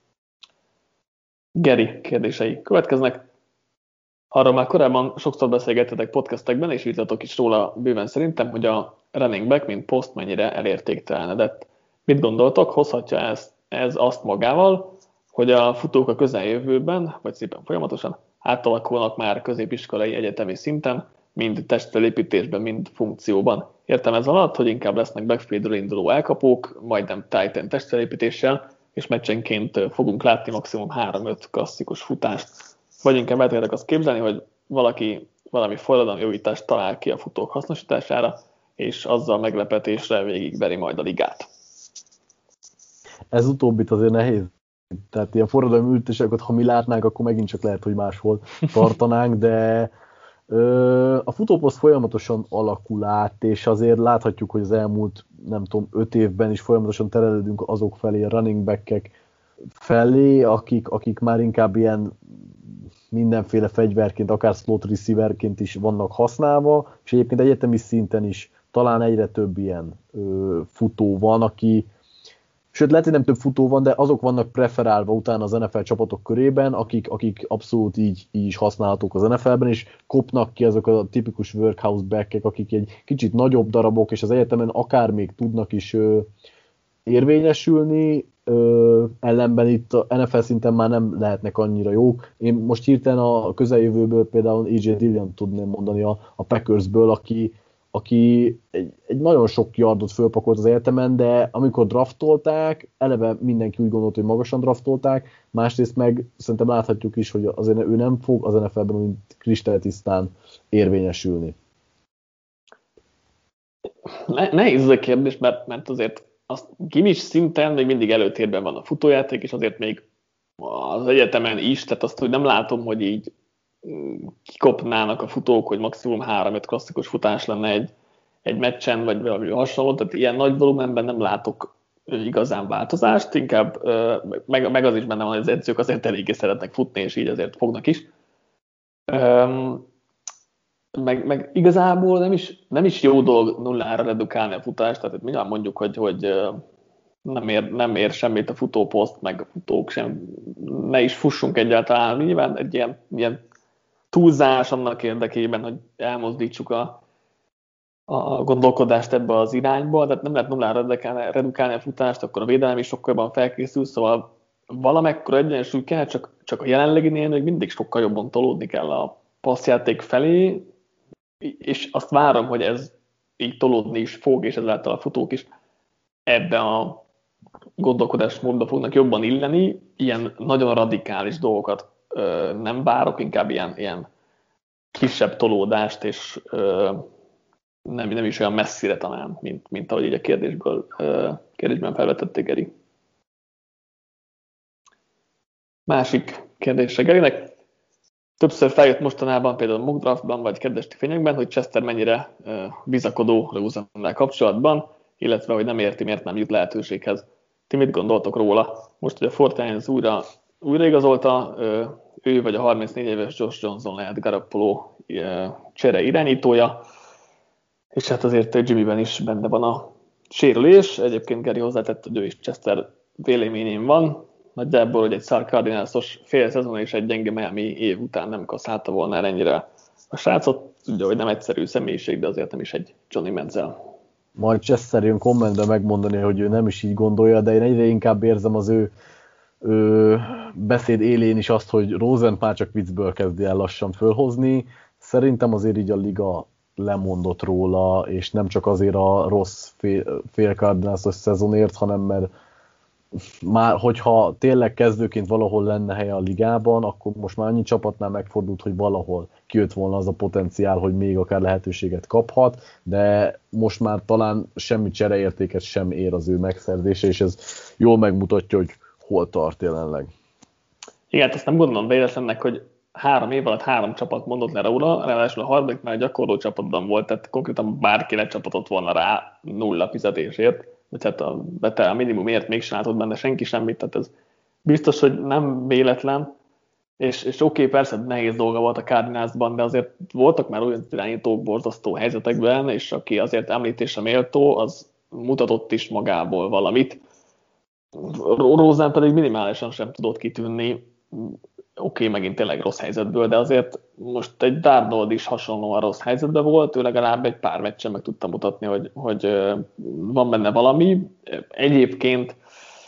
Geri kérdései következnek. Arra már korábban sokszor beszélgettetek podcastekben, és írtatok is róla bőven szerintem, hogy a running back, mint poszt mennyire elértéktelenedett. Mit gondoltok, hozhatja ez azt magával, hogy a futók a közeljövőben, vagy szépen folyamatosan átalakulnak már középiskolai egyetemi szinten, mind testfelépítésben, mind funkcióban. Értem ez alatt, hogy inkább lesznek backfield-ről induló elkapók, majdnem tight end testfelépítéssel, és meccsenként fogunk látni maximum 3-5 klasszikus futást. Vagy inkább el tudjátok azt képzelni, hogy valaki valami forradalmi újítást talál ki a futók hasznosítására, és azzal meglepetésre végigveri majd a ligát. Ez utóbbit azért nehéz. Tehát ilyen forradalmi újításeket, ha mi látnánk, akkor megint csak lehet, hogy máshol tartanánk, de a futóposzt folyamatosan alakul át, és azért láthatjuk, hogy az elmúlt, nem tudom, 5 évben is folyamatosan terelődünk azok felé, a running back-ek felé, akik már inkább ilyen mindenféle fegyverként, akár slot receiverként is vannak használva, és egyébként egyetemi szinten is talán egyre több ilyen futó van, sőt, lehet, hogy nem több futó van, de azok vannak preferálva utána az NFL csapatok körében, akik abszolút így is használhatók az NFL-ben, és kopnak ki azok a tipikus workhouse back-ek, akik egy kicsit nagyobb darabok, és az egyetemen akár még tudnak is érvényesülni, ellenben itt a NFL szinten már nem lehetnek annyira jók. Én most hirtelen a közeljövőből például AJ Dillon tudném mondani a Packersből, aki aki egy nagyon sok yardot fölpakolt az egyetemen, de amikor draftolták, eleve mindenki úgy gondolta, hogy magasan draftolták, másrészt meg szerintem láthatjuk is, hogy azért ő nem fog az NFL-ben úgy kristálytisztán érvényesülni. Nehéz ez a kérdés, mert azért gimis szinten még mindig előtérben van a futójáték, és azért még az egyetemen is, tehát azt úgy nem látom, hogy így kikopnának a futók, hogy maximum 3-5 klasszikus futás lenne egy meccsen, vagy valami hasonló, tehát ilyen nagy volumenben nem látok igazán változást, inkább meg az is benne van, hogy az edzők azért eléggé szeretnek futni, és így azért fognak is. Meg igazából nem is jó dolog nullára redukálni a futást, tehát mindjárt mondjuk, hogy nem ér semmit a futóposzt, meg a futók sem, ne is fussunk egyáltalán. Nyilván egy ilyen túlzás annak érdekében, hogy elmozdítsuk a gondolkodást ebbe az irányba, tehát nem lehet nullára redukálni a futást, akkor a védelem is sokkal jobban felkészül, szóval valamekkora egyensúly kell, csak a jelenleginél még mindig sokkal jobban tolódni kell a passzjáték felé, és azt várom, hogy ez így tolódni is fog, és ezáltal a futók is ebben a gondolkodásmódba fognak jobban illeni. Ilyen nagyon radikális dolgokat nem várok, inkább ilyen kisebb tolódást, és nem is olyan messzire talán, mint ahogy így a kérdésben felvetették Geri. Másik kérdésre Gerinek. Többször feljött mostanában, például a mock draftban, vagy kedvesti fényekben, hogy Chester mennyire bizakodó Rosennel kapcsolatban, illetve hogy nem érti, miért nem jut lehetőséghez. Ti mit gondoltok róla? Most, hogy a Fortnite újraigazolta, ő vagy a 34 éves Josh Johnson lehet Garoppolo csere irányítója, és hát azért Jimmyben is benne van a sérülés. Egyébként Geri hozzátett, hogy ő is Chester véleményén van. Nagyjából, hogy egy szar Cardinals-os fél szezon és egy gyenge Miami év után nem kasszálta volna el ennyire a srácot. Tudja, hogy nem egyszerű személyiség, de azért nem is egy Johnny Manziel. Majd Chester jön kommentben megmondani, hogy ő nem is így gondolja, de én egyre inkább érzem az ő beszéd élén is azt, hogy Rosen már csak viccből kezdi el lassan fölhozni. Szerintem azért így a liga lemondott róla, és nem csak azért a rossz fél Cardinals-os szezonért, hanem mert már, hogyha tényleg kezdőként valahol lenne helye a ligában, akkor most már annyi csapatnál megfordult, hogy valahol kijött volna az a potenciál, hogy még akár lehetőséget kaphat, de most már talán semmi csereértéket sem ér az ő megszerzése, és ez jól megmutatja, hogy hol tart jelenleg. Igen, ezt nem gondolom véletlennek, hogy 3 év alatt 3 csapat mondott le róla, ráadásul a harmadik már gyakorló csapatban volt, tehát konkrétan bárki lecsapatott volna rá 0 fizetésért, vagy hát a minimumért mégsem látott benne senki semmit, tehát ez biztos, hogy nem véletlen, és oké, persze nehéz dolga volt a Cardinalsban, de azért voltak már olyan irányítók borzasztó helyzetekben, és aki azért említésre méltó, az mutatott is magából valamit. Rosen pedig minimálisan sem tudott kitűnni, oké, megint tényleg rossz helyzetből, de azért most egy Darnold is hasonlóan rossz helyzetben volt, ő legalább egy pár meccsen meg tudta mutatni, hogy van benne valami. Egyébként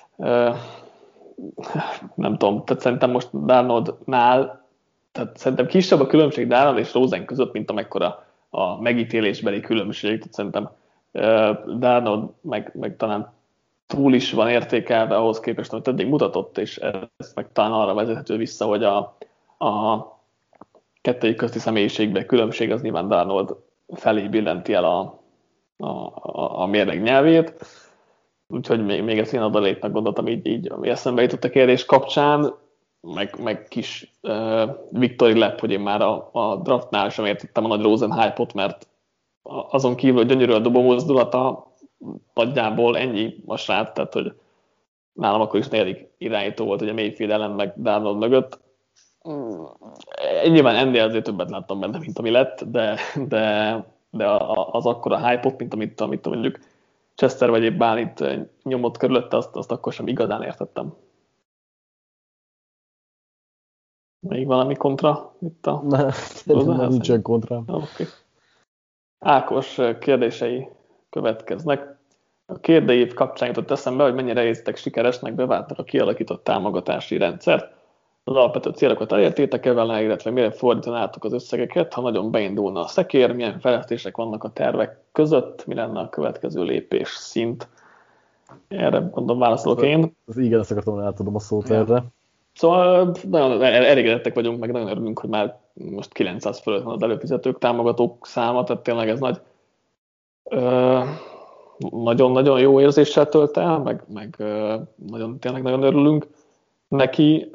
nem tudom, tehát szerintem most Darnoldnál, tehát szerintem kisebb a különbség Darnold és Rosen között, mint amekkora a megítélésbeli különbség, tehát szerintem Darnold meg talán túl is van értékelve ahhoz képest, amit eddig mutatott, és ez meg talán arra vezethető vissza, hogy a kettőjük közti személyiségben különbség az nyilván Darnold felé billenti el a mérleg nyelvét. Úgyhogy még ezt én adaléknak gondoltam, így ami eszembe jutott a kérdés kapcsán, meg kis Victory lap, hogy én már a draftnál sem értettem a nagy Rosen hype-ot, mert azon kívül, hogy gyönyörű a dobó mozdulata, nagyjából ennyi a srác, tehát hogy nálam akkor is 4. irányító volt, ugye Mayfield ellen meg Darnold mögött. Nyilván ennél azért többet láttam benne, mint ami lett, de az akkora hype-ot, mint amit mondjuk Chester vagy épp Bálint nyomott körülötte, azt akkor sem igazán értettem. Még valami kontra itt a... Nem, nincsen kontra. Okay. Ákos kérdései következnek. A kérdőív kapcsán jutott eszembe, hogy mennyire érzitek sikeresnek beváltnak a kialakított támogatási rendszert. az alapvető célokat elértétek-e vele, illetve mire fordítanátok az összegeket, ha nagyon beindulna a szekér, milyen fejlesztések vannak a tervek között, mi lenne a következő lépés szint. Erre mondom, válaszolok én. Az igen, ezt akartam, átadom a szót erre. Szóval nagyon elégedettek vagyunk, meg nagyon örülünk, hogy már most 900 fölött van az előfizetők, támogatók száma, tehát tényleg ez nagyon-nagyon jó érzéssel tölt el, meg tényleg nagyon örülünk neki.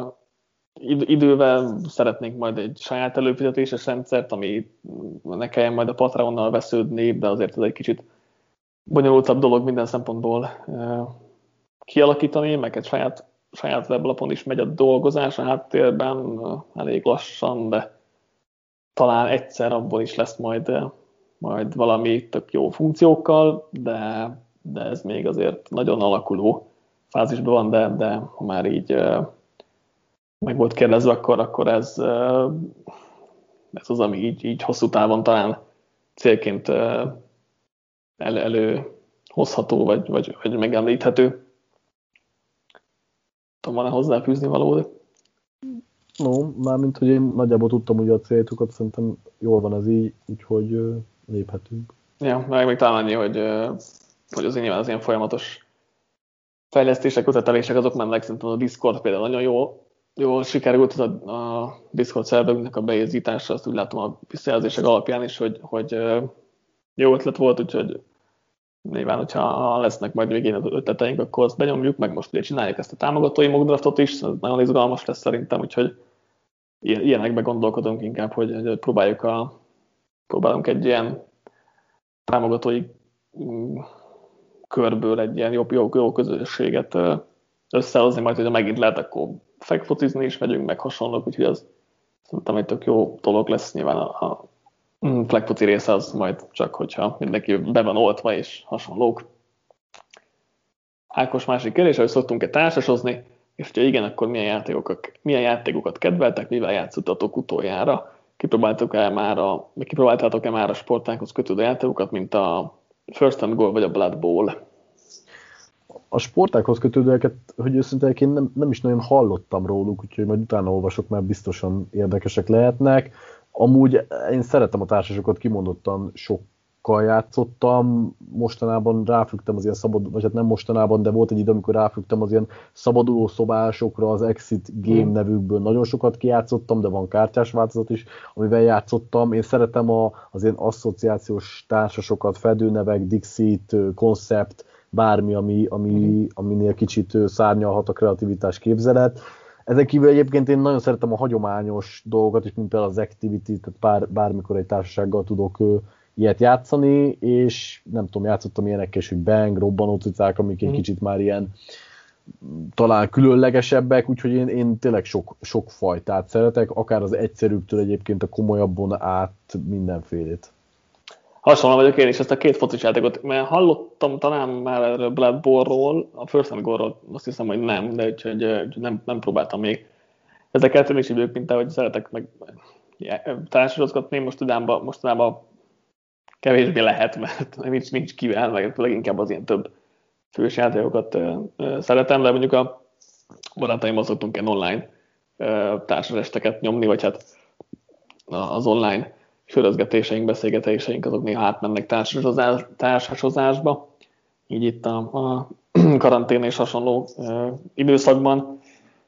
Idővel szeretnénk majd egy saját előfizetéses rendszert, ami ne kelljen majd a Patreonnal vesződni, de azért ez egy kicsit bonyolultabb dolog minden szempontból kialakítani, meg egy saját weblapon is megy a dolgozás a háttérben, elég lassan, de talán egyszer abból is lesz majd valami tök jó funkciókkal, de ez még azért nagyon alakuló fázisban van, de ha már így meg volt kérdezve, akkor ez az, ami így hosszú távon talán célként előhozható, vagy megemlíthető. Van-e hozzáfűzni valód? No, mármint, hogy én nagyjából tudtam ugye a céljukat, szerintem jól van ez így, úgyhogy léphetünk. Ja, meg még talán annyi, hogy az nyilván az ilyen folyamatos fejlesztések, kötetelések azok mennek, szerintem a Discord például nagyon jól sikerült a Discord szerverünknek a beérzítása, azt úgy látom a visszajelzések alapján is, hogy jó ötlet volt, úgyhogy nyilván, hogyha lesznek majd végén az ötleteink, akkor azt benyomjuk, meg most ugye csináljuk ezt a támogatói mock draftot is, ez nagyon izgalmas lesz szerintem, úgyhogy ilyenekbe gondolkodunk inkább, hogy próbálunk egy ilyen támogatói körből egy ilyen jó közösséget összehozni, majd hogyha megint lehet, akkor fekfocizni is megyünk, meg hasonlók, úgyhogy az szerintem egy tök jó dolog lesz. Nyilván a flagfoci része az majd csak, hogyha mindenki be van oltva és hasonlók. Ákos másik kérdés, hogy szoktunk-e társasozni, és hogyha igen, akkor milyen játékokat kedveltek, mivel játszottatok utoljára? Kipróbáltátok-e már a sportákhoz kötődő játékokat, mint a First and Goal vagy a Blood Bowl? A sportákhoz kötődőeket, hogy őszintén én nem is nagyon hallottam róluk, úgyhogy majd utána olvasok, mert biztosan érdekesek lehetnek. Amúgy én szeretem a társasokat, kimondottan sokkal játszottam, mostanában ráfügtem az ilyen vagy hát nem mostanában, de volt egy idő, amikor ráfügtem az ilyen szabaduló szobásokra, az Exit Game nevükből nagyon sokat kijátszottam, de van kártyás változat is, amivel játszottam. Én szeretem az ilyen asszociációs társasokat, fedőnevek, Dixit, Concept, bármi, aminél kicsit szárnyalhat a kreativitás, képzelet. Ezen kívül egyébként én nagyon szeretem a hagyományos dolgokat is, mint például az Activity, tehát bármikor egy társasággal tudok ilyet játszani, és nem tudom, játszottam ilyenekkel is, hogy Bang, robbanócicák, amik egy kicsit már ilyen talán különlegesebbek, úgyhogy én tényleg sok fajtát szeretek, akár az egyszerűbbtől egyébként a komolyabbon át mindenfélét. Hasonló vagyok én is, ezt a két focis játékot, mert hallottam talán már erről Blood Bowl-ról, a First and Goal-ról azt hiszem, hogy nem, de úgyhogy nem próbáltam még. Ezeket én is így vagyok, mint te, hogy szeretek meg társadalmatni, mostanában kevésbé lehet, mert nincs kivel, meg leginkább az ilyen több fős játékokat szeretem, de mondjuk a barátaimmal szoktunk ilyen online társasesteket nyomni, vagy hát az online sörözgetéseink, beszélgetéseink azok néha átmennek társasozásba. Így itt a karantén és hasonló időszakban.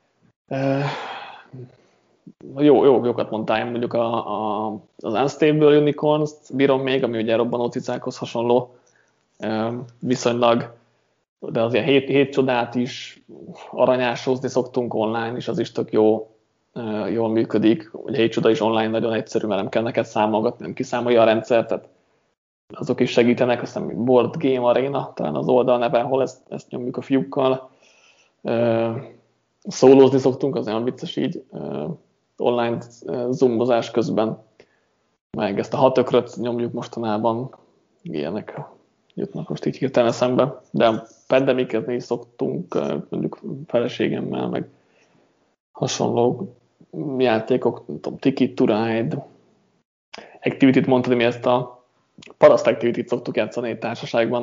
Jókat mondtál, mondjuk az Unstable Unicorns-t bírom még, ami ugye robbanócicákhoz hasonló viszonylag, de az ilyen hét csodát is aranyásozni szoktunk online, és az is tök jól működik. Ugye 7 csoda is online nagyon egyszerű, mert nem kell neked számolgatni, nem kiszámolja a rendszer, tehát azok is segítenek, aztán Board Game Arena, talán az oldal neve, ahol ezt nyomjuk a fiúkkal. Szólózni szoktunk, az olyan vicces így online zoomozás közben, meg ezt a 6 ökröt nyomjuk mostanában, ilyenek jutnak most így hirtelen eszembe, de pandemikezni is szoktunk, mondjuk feleségemmel, meg hasonló játékok, nem tudom, Ticket to Ride, Activity-t mondtad, mi ezt a Paraszt Activity-t szoktuk játszani egy társaságban,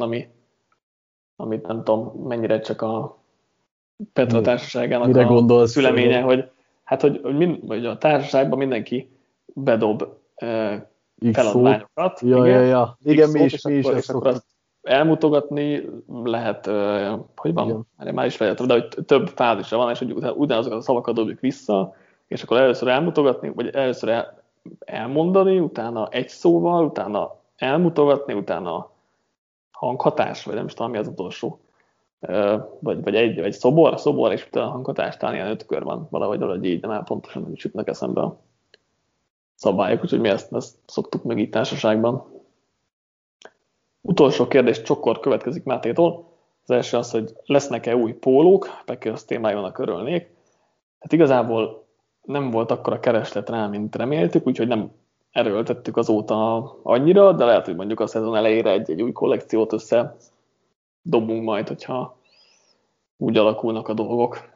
amit nem tudom, mennyire csak a Petra társaságának a szüleménye, hogy Hát, hogy a társaságban mindenki bedob feladványokat. Igen, mi is és akkor azt elmutogatni lehet, hogy van? Igen. Már is felejtettem, de hogy több fázisra van, és hogy ugyanazokat a szavakat dobjuk vissza, és akkor először elmutogatni, vagy először elmondani, utána egy szóval, utána elmutogatni, utána hanghatás, vagy nem is tudom, mi az utolsó. Vagy egy szobor, és utána hanghatás, talán ilyen 5 kör van, valahogy így, de már pontosan nem is jutnak eszembe a szabályok, úgyhogy mi ezt szoktuk meg így társaságban. Utolsó kérdés csokor következik Mátétól. Az első az, hogy lesznek-e új pólók, Packers témájának örülnék. Hát igazából nem volt akkora kereslet rá, mint reméltük, úgyhogy nem erőltettük azóta annyira, de lehet, hogy mondjuk a szezon elejére egy új kollekciót össze dobunk majd, hogyha úgy alakulnak a dolgok.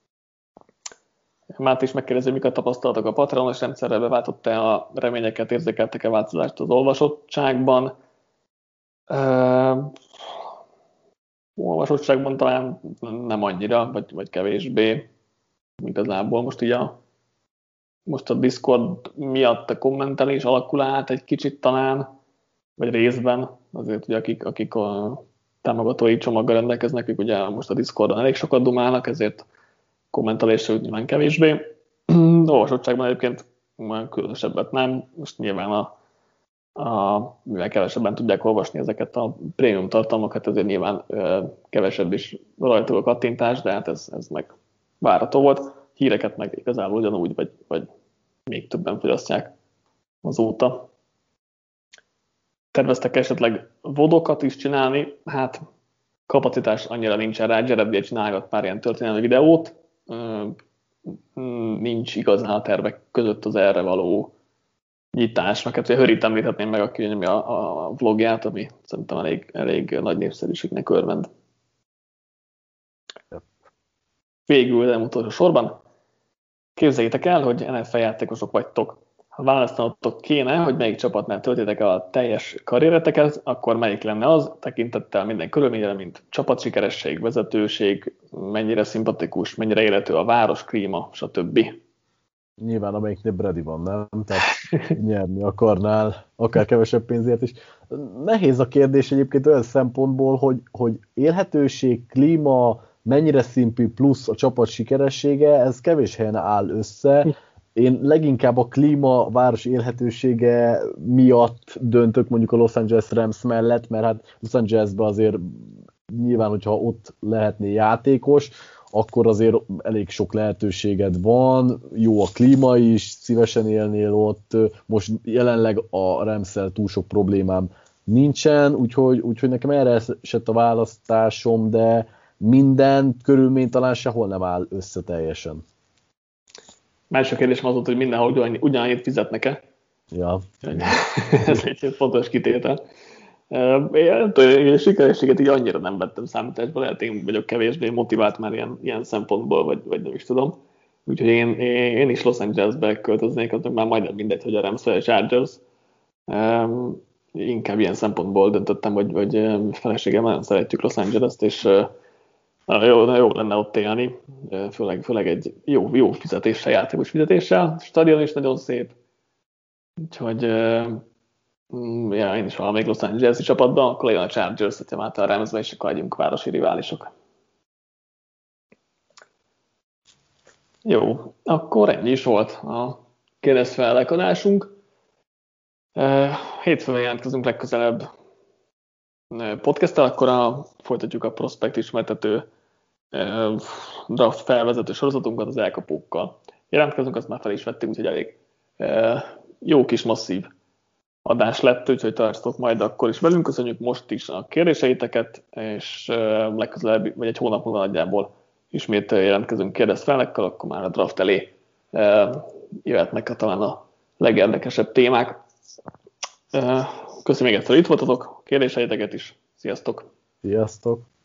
Máté is megkérdezi, mik a tapasztalatok a Patreonos rendszerre, beváltott-e a reményeket, érzékeltek-e változást az olvasottságban? Olvasottságban talán nem annyira, vagy kevésbé. Igazából most a Discord miatt a kommentelés alakul át egy kicsit talán, vagy részben, azért ugye akik a támogatói csomaggal rendelkeznek, ők ugye most a Discordon elég sokat dumálnak, ezért kommentelésre úgy nyilván kevésbé. Olvasottságban egyébként különösebbet nem, most nyilván mivel kevesebben tudják olvasni ezeket a prémium tartalmakat, ezért nyilván kevesebb is rajtuk a kattintás, de hát ez meg várható volt. Híreket meg igazából ugyanúgy, vagy még többen fogyasztják azóta. Terveztek esetleg vodokat is csinálni? Hát kapacitás annyira nincsen rá, Jared csinálgat pár ilyen történelmi videót, nincs igazán a tervek között az erre való nyitás, meg hát Hörit említhetném meg, aki nyomja a vlogját, ami szerintem elég nagy népszerűségnek örvend. Végül, nem utolsó sorban, képzeljétek el, hogy NFL játékosok vagytok. Ha választanatok kéne, hogy melyik csapatnál töltitek el a teljes karriereteket, akkor melyik lenne az, tekintettel minden körülményre, mint csapatsikeresség, vezetőség, mennyire szimpatikus, mennyire élető a város, klíma, stb. Nyilván amelyiknél Brady van, nem? Tehát nyerni akarnál, akár kevesebb pénzért is. Nehéz a kérdés egyébként olyan szempontból, hogy élhetőség, klíma, mennyire szimpi plusz a csapat sikeressége, ez kevés helyen áll össze. Én leginkább a klíma, a város élhetősége miatt döntök mondjuk a Los Angeles Rams mellett, mert hát Los Angelesben azért nyilván, hogyha ott lehetné játékos, akkor azért elég sok lehetőséged van, jó a klíma is, szívesen élnél ott, most jelenleg a Ramsszel túl sok problémám nincsen, úgyhogy nekem erre esett a választásom, de minden körülmény talán sehol nem áll össze teljesen. Másik kérdés az volt, hogy mindenhol ugyanannyit fizetnek-e? Ja. Ez egy fontos kitétel. A sikerességet így annyira nem vettem számításba, lehet én vagyok kevésbé motivált már ilyen szempontból, vagy nem is tudom. Úgyhogy én is Los Angelesbe költöznék, azok már majdnem mindegy, hogy a Rams vagy a Chargers. Inkább ilyen szempontból döntöttem, hogy feleségem nagyon szeretjük Los Angeles-t, és jó lenne ott élni, főleg egy jó fizetéssel, játékos fizetéssel. A stadion is nagyon szép, úgyhogy én is valamelyik Los Angeles-i csapatban, akkor legyen a Chargers, hogyha már a Ramsbe, és akkor legyünk városi riválisok. Jó, akkor ennyi is volt a kérdezfelelek-adásunk. Hétfőn jelentkezünk legközelebb podcasttal, akkor folytatjuk a prospekt ismertető draft felvezető sorozatunkat az elkapókkal. Jelentkezünk, azt már fel is vettünk, úgyhogy elég jó kis masszív adás lett, úgyhogy tartsatok majd akkor is velünk. Köszönjük most is a kérdéseiteket, és legközelebb, vagy egy hónap múlva nagyjából ismét jelentkezünk kérdezfelekkel, akkor már a draft elé jöhetnek talán a legérdekesebb témák. Köszönöm még egyszer, hogy itt voltatok, kérdéseiteket is. Sziasztok! Sziasztok!